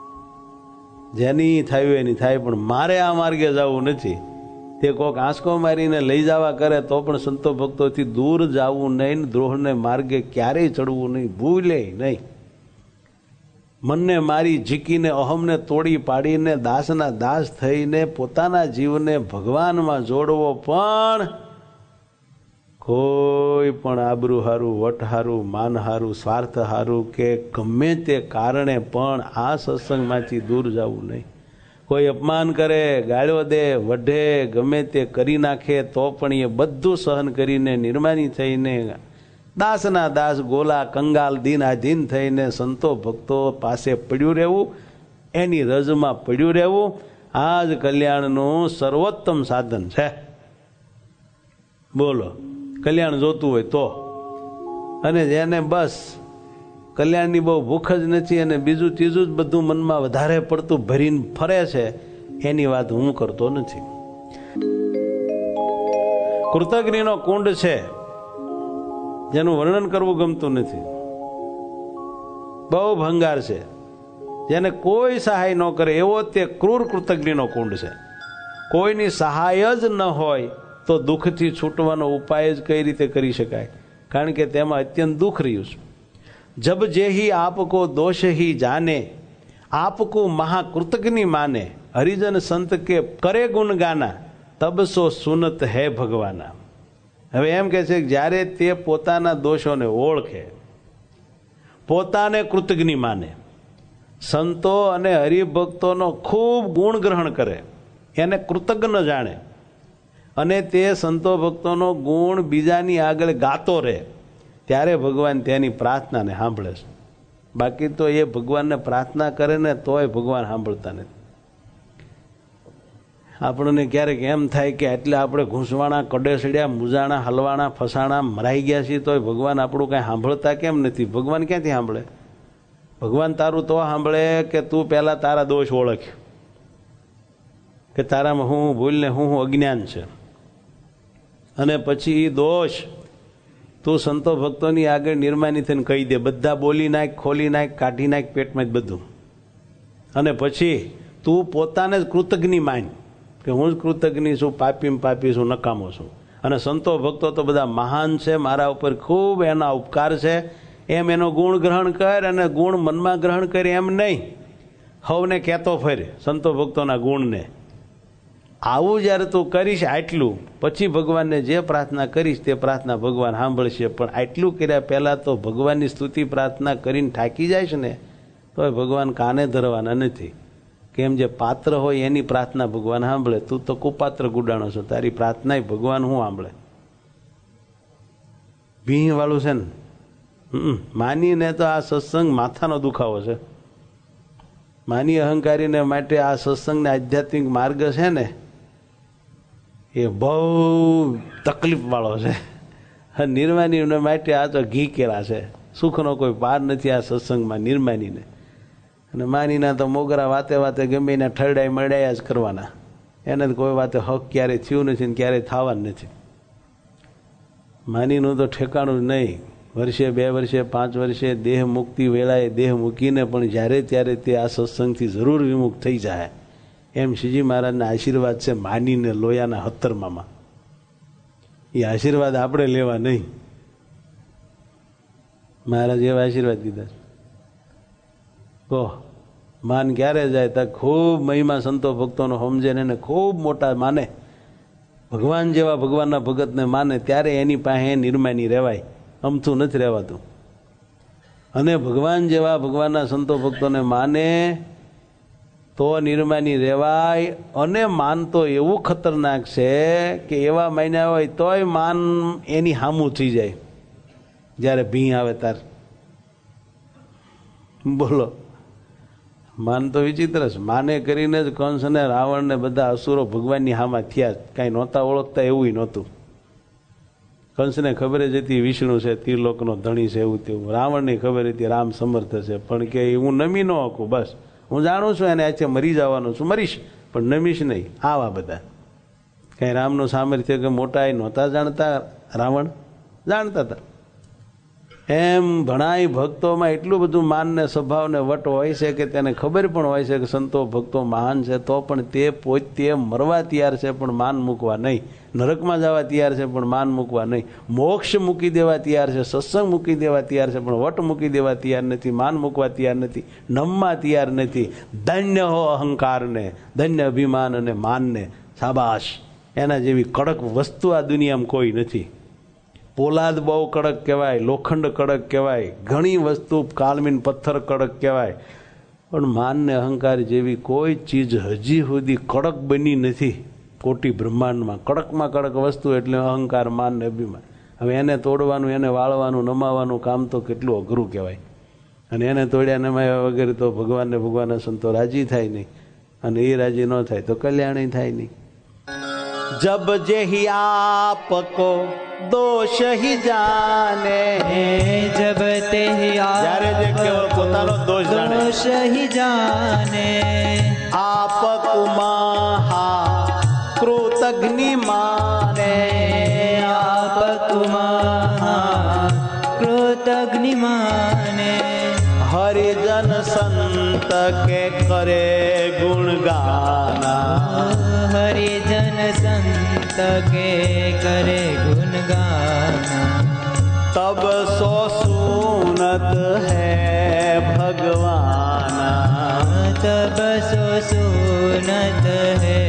જેની થયું એની થાય, પણ મારે આ માર્ગે જવું નથી. તે કોઈક આંસકો મારીને લઈ જવા કરે તો પણ સંતો ભક્તોથી દૂર જવું નહીં, દ્રોહને માર્ગે ક્યારેય ચડવું નહીં, ભૂલે નહીં. મનને મારી ઝીકીને અહમને તોડી પાડીને દાસના દાસ થઈને પોતાના જીવને ભગવાનમાં જોડવો, પણ કોઈ પણ આબરૂ હારું, વટ હારું, માન હારું, સ્વાર્થ હારું કે ગમે તે કારણે પણ આ સત્સંગમાંથી દૂર જવું નહીં. કોઈ અપમાન કરે, ગાળ્યો દે, વઢે, ગમે તે કરી નાખે તો પણ એ બધું સહન કરીને નિર્માની થઈને દાસના દાસ, ગોલા કંગાલ, દીન આધીન થઈને સંતો ભક્તો પાસે પડ્યું રહેવું, એની રજમાં પડ્યું રહેવું. આ જ કલ્યાણનું સર્વોત્તમ સાધન છે. બોલો, કલ્યાણ જોતું હોય તો. અને જેને બસ કલ્યાણની બહુ ભૂખ જ નથી અને બીજું ત્રીજું જ બધું મનમાં વધારે પડતું ભરીને ફરે છે, એની વાત હું કરતો નથી. કૃતજ્ઞનો કુંડ છે જેનું વર્ણન કરવું ગમતું નથી. બહુ ભંગાર છે, જેને કોઈ સહાય ન કરે એવો તે ક્રૂર કૃતજ્ઞનો કુંડ છે. કોઈની સહાય જ ન હોય તો દુઃખથી છૂટવાનો ઉપાય જ કઈ રીતે કરી શકાય? કારણ કે તેમાં અત્યંત દુઃખ રહ્યું છે. જબ જેહી આપકો દોષ હી જાને, આપકો મહાકૃતજ્ઞ માને, હરિજન સંત કે કરે ગુણ ગાના, તબ સો સુનત હે ભગવાના. હવે એમ કે છે કે જ્યારે તે પોતાના દોષોને ઓળખે, પોતાને કૃતજ્ઞ માને, સંતો અને હરિભક્તોનો ખૂબ ગુણ ગ્રહણ કરે, એને કૃતજ્ઞ જાણે અને તે સંતો ભક્તોનો ગુણ બીજાની આગળ ગાતો રહે, ત્યારે ભગવાન તેની પ્રાર્થનાને સાંભળે છે. બાકી તો એ ભગવાનને પ્રાર્થના કરે ને તોય ભગવાન સાંભળતા નથી. આપણને ક્યારેક એમ થાય કે એટલે આપણે ઘૂંસવાણા, કડેસડ્યા, મુજાણા, હલવાણા, ફસાણા, મરાઈ ગયા છીએ તોય ભગવાન આપણું કાંઈ સાંભળતા કેમ નથી? ભગવાન ક્યાંથી સાંભળે? ભગવાન તારું તો સાંભળે કે તું પહેલાં તારા દોષ ઓળખ, કે તારામાં હું ભૂલ ને હું હું અજ્ઞાન છે, અને પછી એ દોષ તું સંતો ભક્તોની આગળ નિર્માની થઈને કહી દે. બધા બોલી નાખ, ખોલી નાખ, કાઢી નાખ પેટમાં જ બધું. અને પછી તું પોતાને જ કૃતજ્ઞ માન કે હું જ કૃતજ્ઞ છું, પાપી પાપી છું, નકામો છું. અને સંતો ભક્તો તો બધા મહાન છે, મારા ઉપર ખૂબ એના ઉપકાર છે, એમ એનો ગુણ ગ્રહણ કર. અને ગુણ મનમાં ગ્રહણ કરે એમ નહીં, હવને કહેતો ફરે સંતો ભક્તોના ગુણને. આવું જ્યારે તું કરીશ આટલું, પછી ભગવાનને જે પ્રાર્થના કરીશ તે પ્રાર્થના ભગવાન સાંભળશે. પણ આટલું કર્યા પહેલાં તો ભગવાનની સ્તુતિ પ્રાર્થના કરીને થાકી જાય છે ને તો ભગવાન કાને ધરવાના નથી. કેમ જે પાત્ર હોય એની પ્રાર્થના ભગવાન સાંભળે. તું તો કુપાત્ર ગુડાણો છો, તારી પ્રાર્થના ભગવાન શું સાંભળે? ભીં વાળું છે ને. માનીને તો આ સત્સંગ માથાનો દુખાવો છે. માની અહંકારીને માટે આ સત્સંગને આધ્યાત્મિક માર્ગ છે ને એ બહુ તકલીફ વાળો છે. નિર્માની માટે આ તો ઘી કેળા છે, સુખનો કોઈ પાર નથી આ સત્સંગમાં નિર્માનીને. અને માનીના તો મોગરા વાતે વાતે ગમે એના ઠરડાઈ મળ્યા જ કરવાના, એને કોઈ વાતે હક ક્યારેય થયું નથી ને ક્યારેય થવાનું નથી. માનીનું તો ઠેકાણું જ નહીં. વર્ષે બે વર્ષે પાંચ વર્ષે દેહ મુક્તિ વેળાએ દેહ મૂકીને પણ જ્યારે ત્યારે તે આ સત્સંગથી જરૂર વિમુખ થઈ જાય, એમ શ્રીજી મહારાજના આશીર્વાદ છે માનીને લોયાના હત્તરમામાં. એ આશીર્વાદ આપણે લેવા નહીં. મહારાજ એવા આશીર્વાદ દીધા છે. કહો માન ક્યારે જાય તો ખૂબ મહિમા સંતો ભક્તોનો સમજે ને એને ખૂબ મોટા માને, ભગવાન જેવા ભગવાનના ભગતને માને ત્યારે એની પાસે નિર્માની રહેવાય, અમથું નથી રહેવાતું. અને ભગવાન જેવા ભગવાનના સંતો ભક્તોને માને તો નિર્માની રહેવાય. અને માન તો એવું ખતરનાક છે કે એવા માન્યા હોય તોય માન એની હામું થઈ જાય જ્યારે ભી આવે તાર. બોલો, માન તો વિચિત્ર છે. માને કરીને જ કંસ ને રાવણ ને બધા અસુરો ભગવાનની હામાં થયા, કાંઈ નહોતા ઓળખતા એવું નહોતું. કંસને ખબર જ હતી વિષ્ણુ છે, ત્રિલોકનો ધણી છે, એવું તેવું. રાવણને ખબર હતી રામ સમર્થ છે, પણ કે હું નમી ન શકું, બસ હું જાણું છું એને આજે મરી જવાનું છું, મરીશ પણ નમીશ નહીં. આવા બધા કાંઈ રામનું સામર્થ્ય કે મોટા એ નહોતા જાણતા, રાવણ જાણતા હતા. એમ ઘણાય ભક્તોમાં એટલું બધું માનને સ્વભાવને વટ હોય છે કે તેને ખબર પણ હોય છે કે સંતો ભક્તો મહાન છે, તો પણ તે પોતે મરવા તૈયાર છે પણ માન મૂકવા નહીં, નરકમાં જવા તૈયાર છે પણ માન મૂકવા નહીં, મોક્ષ મૂકી દેવા તૈયાર છે, સત્સંગ મૂકી દેવા તૈયાર છે પણ વટ મૂકી દેવા તૈયાર નથી, માન મૂકવા તૈયાર નથી, નમવા તૈયાર નથી. ધન્ય હો અહંકારને, ધન્ય અભિમાન અને માનને, શાબાશ. એના જેવી કડક વસ્તુ આ દુનિયામાં કોઈ નથી. પોલાદ બહુ કડક કહેવાય, લોખંડ કડક કહેવાય, ઘણી વસ્તુ કાળમીન પથ્થર કડક કહેવાય, પણ માન ને અહંકાર જેવી કોઈ ચીજ હજી સુધી કડક બની નથી કોટી બ્રહ્માંડમાં. કડકમાં કડક વસ્તુ એટલે અહંકાર, માન ને અભિમાન. હવે એને તોડવાનું, એને વાળવાનું, નમાવાનું કામ તો કેટલું અઘરું કહેવાય. અને એને તોડ્યા નમાયા વગેરે તો ભગવાનને ભગવાનના સંતો રાજી થાય નહીં, અને એ રાજી ન થાય તો કલ્યાણ થાય નહીં. જબ જેહી આપકો દોષ હી જાને, જબ તે જ્યારે જે કેવળ પોતાનો દોષ જાણે, દોષ હી જાને, આપકુમા કૃતજ્ઞ માને, આપકુમા કૃતજ્ઞ માને, હરિજન સંત કે કરે ગુણગાના, હરિજન સંત કે કરે ગુણગાના, તબ સો સુનત હૈ ભગવાના, તબ સો સુનત હૈ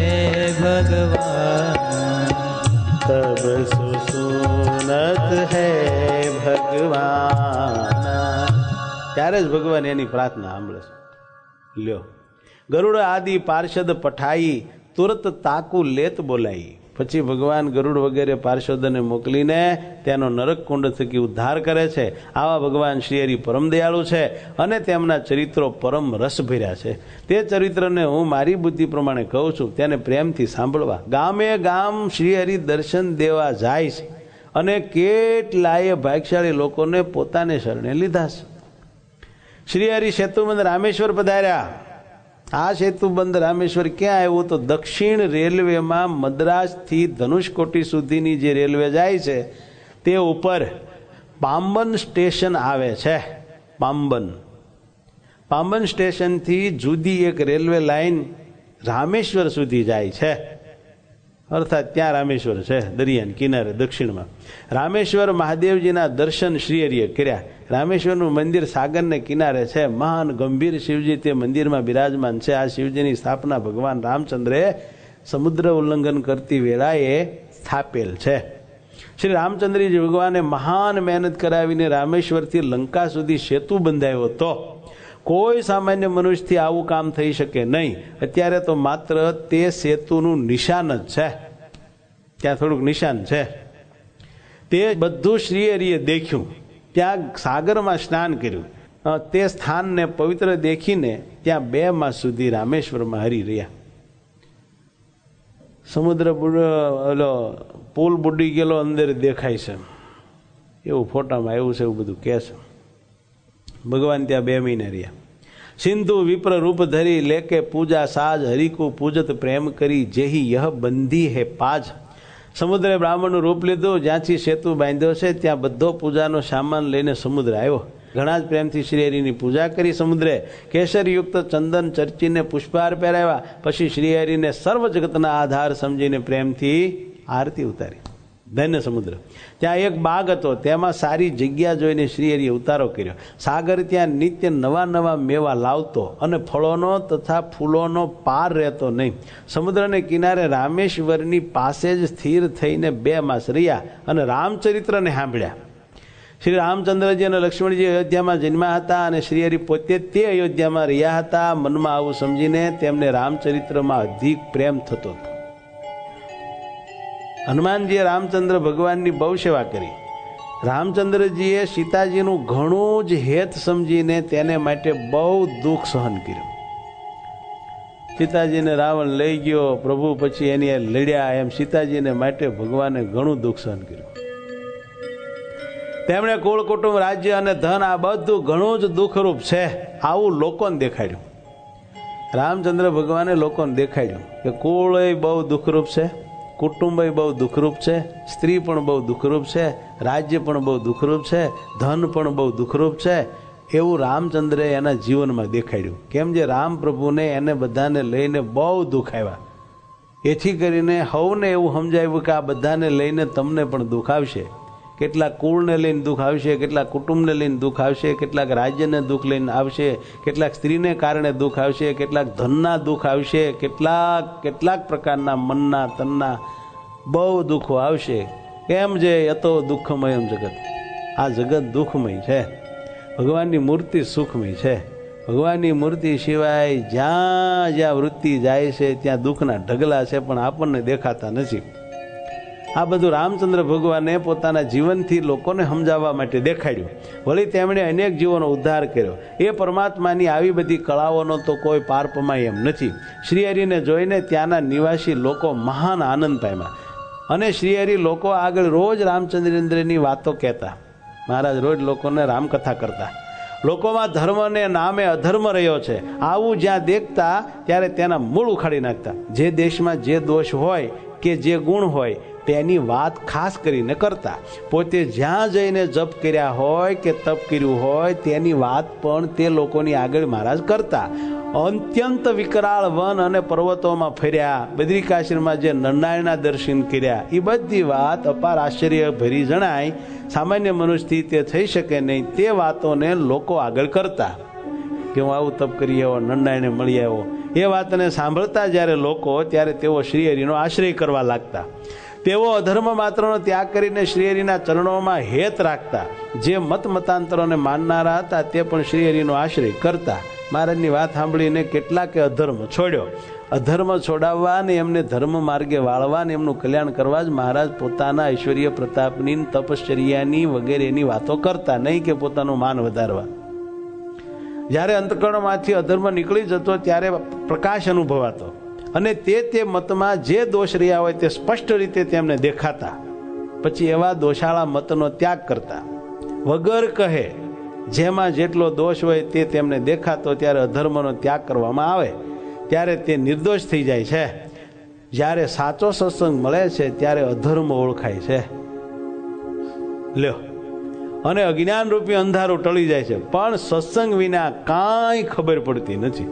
ભગવાન, તબ સો સુનત હૈ ભગવાન. ત્યારે જ ભગવાન એની પ્રાર્થના સાંભળે છે. લ્યો, ગરુડ આદિ પાર્ષદ પઠાઈ તુરત તાકુ લેત બોલાઈ. પછી ભગવાન ગરુડ વગેરે પાર્ષદને મોકલીને તેનો નરક કુંડ થકી ઉદ્ધાર કરે છે. આવા ભગવાન શ્રી હરિ પરમ દયાળુ છે અને તેમના ચરિત્રો પરમ રસ ભર્યા છે. તે ચરિત્રને હું મારી બુદ્ધિ પ્રમાણે કહું છું, તેને પ્રેમથી સાંભળવા. ગામે ગામ શ્રી હરિ દર્શન દેવા જાય છે અને કેટલાય ભાગ્યશાળી લોકોને પોતાને શરણે લીધા છે. શ્રી હરિ સેતુબંધ રામેશ્વર પધાર્યા. આ સેતુબંધ રામેશ્વર ક્યાં આવ્યું તો દક્ષિણ રેલવેમાં મદ્રાસથી ધનુષકોટી સુધીની જે રેલવે જાય છે તે ઉપર પાંબન સ્ટેશન આવે છે. પાંબન પાંબન સ્ટેશનથી જુદી એક રેલવે લાઈન રામેશ્વર સુધી જાય છે. અર્થાત ત્યાં રામેશ્વર છે, દરિયાના કિનારે દક્ષિણમાં. રામેશ્વર મહાદેવજીના દર્શન શ્રી હરિએ કર્યા. રામેશ્વરનું મંદિર સાગરને કિનારે છે. મહાન ગંભીર શિવજી તે મંદિરમાં બિરાજમાન છે. આ શિવજીની સ્થાપના ભગવાન રામચંદ્રે સમુદ્ર ઉલ્લંઘન કરતી વેળાએ સ્થાપેલ છે. શ્રી રામચંદ્રજી ભગવાને મહાન મહેનત કરાવીને રામેશ્વરથી લંકા સુધી સેતુ બંધાયો હતો. કોઈ સામાન્ય મનુષ્યથી આવું કામ થઈ શકે નહીં. અત્યારે તો માત્ર તે સેતુનું નિશાન જ છે, ત્યાં થોડુંક નિશાન છે. તે બધું શ્રી હરિએ દેખ્યું. ત્યાં સાગરમાં સ્નાન કર્યું. તે સ્થાનને પવિત્ર દેખીને ત્યાં બે માસ સુધી રામેશ્વરમાં હરી રહ્યા. સમુદ્ર ઓલો પુલ બુડી ગયેલો અંદર દેખાય છે એવું ફોટામાં એવું છે, એવું બધું કહે છે. ભગવાન ત્યાં બે મહિને રહ્યા. સિંધુ વિપ્ર રૂપ ધરી લેકે પૂજા સાજ, હરિકુ પૂજત પ્રેમ કરી જેહી યહ બંધી હે પાજ. સમુદ્રે બ્રાહ્મણનું રૂપ લીધું. જ્યાંથી સેતુ બાંધ્યો છે ત્યાં બધો પૂજાનો સામાન લઈને સમુદ્ર આવ્યો. ઘણા જ પ્રેમથી શ્રી હરિની પૂજા કરી. સમુદ્રે કેસરયુક્ત ચંદન ચર્ચીને પુષ્પહાર પહેરાવ્યા. પછી શ્રી હરિને સર્વ જગતના આધાર સમજીને પ્રેમથી આરતી ઉતારી. ધન્ય સમુદ્ર. ત્યાં એક બાગ હતો, તેમાં સારી જગ્યા જોઈને શ્રીહરિએ ઉતારો કર્યો. સાગર ત્યાં નિત્ય નવા નવા મેવા લાવતો અને ફળોનો તથા ફૂલોનો પાર રહેતો નહીં. સમુદ્રને કિનારે રામેશ્વરની પાસે જ સ્થિર થઈને બે માસ રહ્યા અને રામચરિત્રને સાંભળ્યા. શ્રી રામચંદ્રજી અને લક્ષ્મણજી અયોધ્યામાં જન્મ્યા હતા અને શ્રીહરિ પોતે તે અયોધ્યામાં રહ્યા હતા. મનમાં આવું સમજીને તેમને રામચરિત્રમાં અધિક પ્રેમ થતો હતો. હનુમાનજીએ રામચંદ્ર ભગવાનની બહુ સેવા કરી. રામચંદ્રજીએ સીતાજીનું ઘણું જ હેત સમજીને તેને માટે બહુ દુઃખ સહન કર્યું. સીતાજીને રાવણ લઈ ગયો, પ્રભુ પછી એની લડ્યા, એમ સીતાજીને માટે ભગવાને ઘણું દુઃખ સહન કર્યું. તેમણે કુળ કુટુંબ રાજ્ય અને ધન આ બધું ઘણું જ દુઃખરૂપ છે આવું લોકોને દેખાડ્યું. રામચંદ્ર ભગવાને લોકોને દેખાડ્યું કે કુળ બહુ દુઃખરૂપ છે, કુટુંબ બહુ દુઃખરૂપ છે, સ્ત્રી પણ બહુ દુઃખરૂપ છે, રાજ્ય પણ બહુ દુઃખરૂપ છે, ધન પણ બહુ દુઃખરૂપ છે. એવું રામચંદ્રે એના જીવનમાં દેખાડ્યું. કેમ જે રામ પ્રભુને એને બધાને લઈને બહુ દુઃખ આવ્યા. એથી કરીને હવને એવું સમજાવ્યું કે આ બધાને લઈને તમને પણ દુઃખ આવશે. કેટલાક કુળને લઈને દુઃખ આવશે, કેટલાક કુટુંબને લઈને દુઃખ આવશે, કેટલાક રાજ્યને દુઃખ લઈને આવશે, કેટલાક સ્ત્રીને કારણે દુઃખ આવશે, કેટલાક ધનના દુઃખ આવશે, કેટલાક કેટલાક પ્રકારના મનના તનના બહુ દુઃખો આવશે. કેમ જે અતો દુઃખમય જગત, આ જગત દુઃખમય છે. ભગવાનની મૂર્તિ સુખમય છે. ભગવાનની મૂર્તિ સિવાય જ્યાં જ્યાં વૃત્તિ જાય છે ત્યાં દુઃખના ઢગલા છે, પણ આપણને દેખાતા નથી. આ બધું રામચંદ્ર ભગવાને પોતાના જીવનથી લોકોને સમજાવવા માટે દેખાડ્યું. વળી તેમણે અનેક જીવોનો ઉદ્ધાર કર્યો. એ પરમાત્માની આવી બધી કળાઓનો તો કોઈ પાર પમાય એમ નથી. શ્રીહરિને જોઈને ત્યાંના નિવાસી લોકો મહાન આનંદ પામ્યા અને શ્રીહરિ લોકો આગળ રોજ રામચંદ્રેન્દ્રની વાતો કહેતા. મહારાજ રોજ લોકોને રામકથા કરતા. લોકોમાં ધર્મને નામે અધર્મ રહ્યો છે આવું જ્યાં દેખતા ત્યારે તેના મૂળ ઉખાડી નાખતા. જે દેશમાં જે દોષ હોય કે જે ગુણ હોય તેની વાત ખાસ કરીને કરતા. પોતે જ્યાં જઈને જપ કર્યા હોય કે તપ કર્યું હોય તેની વાત પણ તે લોકોની આગળ મહારાજ કરતા. અત્યંત વિકરાળ વન અને પર્વતોમાં ફર્યા, બદ્રિકાશ્રમમાં જે નરનારાયણના દર્શન કર્યા, એ બધી વાત અપાર આશ્ચર્ય ભરી જણાય. સામાન્ય મનુષ્યથી તે થઈ શકે નહીં તે વાતોને લોકો આગળ કરતા કે હું આવું તપ કરી આવ્યો, નરનારાયણને મળી આવ્યો. એ વાતને સાંભળતા જ્યારે લોકો ત્યારે તેઓ શ્રીહરિનો આશ્રય કરવા લાગતા. તેઓ અધર્મ માત્રનો ત્યાગ કરીને શ્રીહરિના ચરણોમાં હેત રાખતા. જે મત મતાંતરોને માનનારા હતા તે પણ શ્રીહરિનો આશ્રય કરતા. મહારાજની વાત સાંભળીને કેટલાકે અધર્મ છોડ્યો. અધર્મ છોડાવવા ને એમને ધર્મ માર્ગે વાળવા ને એમનું કલ્યાણ કરવા જ મહારાજ પોતાના ઐશ્વર્ય પ્રતાપની, તપશ્ચર્યાની વગેરેની વાતો કરતા, નહીં કે પોતાનું માન વધારવા. જ્યારે અંતકરણમાંથી અધર્મ નીકળી જતો ત્યારે પ્રકાશ અનુભવાતો અને તે તે મતમાં જે દોષ રહ્યા હોય તે સ્પષ્ટ રીતે તેમને દેખાતા. પછી એવા દોષાળા મતનો ત્યાગ કરતા. વગર કહે જેમાં જેટલો દોષ હોય તે તેમને દેખાતો ત્યારે અધર્મનો ત્યાગ કરવામાં આવે ત્યારે તે નિર્દોષ થઈ જાય છે. જ્યારે સાચો સત્સંગ મળે છે ત્યારે અધર્મ ઓળખાય છે. લ્યો, અને અજ્ઞાન રૂપી અંધારું ટળી જાય છે, પણ સત્સંગ વિના કાંઈ ખબર પડતી નથી.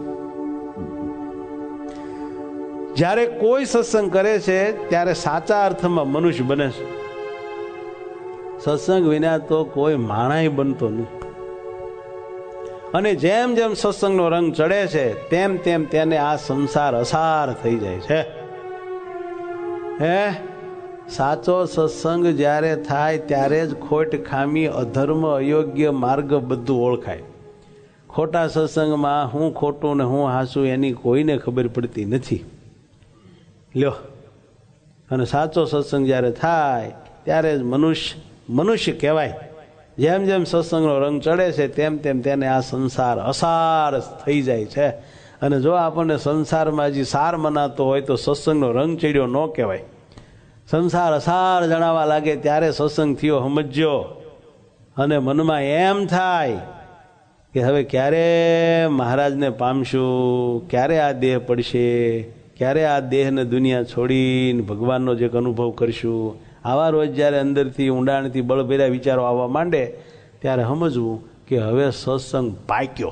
જ્યારે કોઈ સત્સંગ કરે છે ત્યારે સાચા અર્થમાં મનુષ્ય બને છે. સત્સંગ વિના તો કોઈ માણાય બનતો નથી. અને જેમ જેમ સત્સંગનો રંગ ચડે છે તેમ તેમ તેને આ સંસાર અસાર થઈ જાય છે. હે, સાચો સત્સંગ જ્યારે થાય ત્યારે જ ખોટ, ખામી, અધર્મ, અયોગ્ય માર્ગ બધું ઓળખાય. ખોટા સત્સંગમાં હું ખોટું ને હું હાસું એની કોઈને ખબર પડતી નથી. લ્યો, અને સાચો સત્સંગ જ્યારે થાય ત્યારે જ મનુષ્ય મનુષ્ય કહેવાય. જેમ જેમ સત્સંગનો રંગ ચડે છે તેમ તેમ તેને આ સંસાર અસાર થઈ જાય છે. અને જો આપણને સંસારમાં હજી સાર મનાતો હોય તો સત્સંગનો રંગ ચડ્યો ન કહેવાય. સંસાર અસાર જણાવવા લાગે ત્યારે સત્સંગ થયો સમજ્યો. અને મનમાં એમ થાય કે હવે ક્યારે મહારાજને પામશું, ક્યારે આ દેહ પડશે, ક્યારે આ દેહને દુનિયા છોડીને ભગવાનનો જે અનુભવ કરશું. આવા રોજ જ્યારે અંદરથી ઊંડાણથી બળભેરા વિચારો આવવા માંડે ત્યારે સમજવું કે હવે સત્સંગ પાક્યો.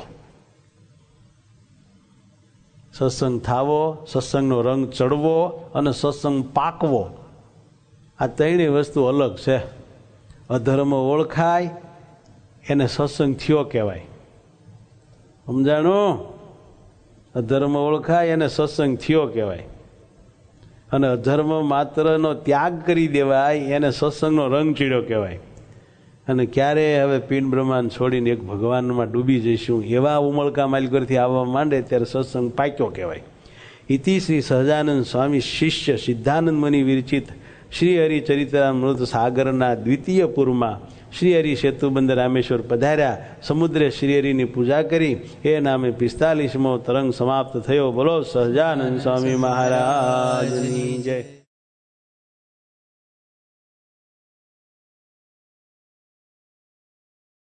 સત્સંગ થાવો, સત્સંગનો રંગ ચડવો અને સત્સંગ પાકવો. આ ત્રણેય વસ્તુ અલગ છે. અધર્મ ઓળખાય એને સત્સંગ થયો કહેવાય. સમજાણું? અધર્મ ઓળખાય એને સત્સંગ થયો કહેવાય. અને અધર્મ માત્રનો ત્યાગ કરી દેવાય એને સત્સંગનો રંગ ચીડ્યો કહેવાય. અને ક્યારે હવે પિંડ બ્રહ્માંડ છોડીને એક ભગવાનમાં ડૂબી જઈશું એવા ઉમળકા માલિકરથી આવવા માંડે ત્યારે સત્સંગ પાક્યો કહેવાય. ઇતિ શ્રી સહજાનંદ સ્વામી શિષ્ય સિદ્ધાનંદ મુનિ વિરચિત શ્રી હરિચરિત્રામૃત સાગરના દ્વિતીય પૂરમાં શ્રી હરિ સેતુબંધ રામેશ્વર પધાર્યા. સમુદ્રે શ્રી હરિની પૂજા કરી એ નામે પિસ્તાલીસમો તરંગ સમાપ્ત થયો. બોલો સહજાનંદ સ્વામી મહારાજની જય.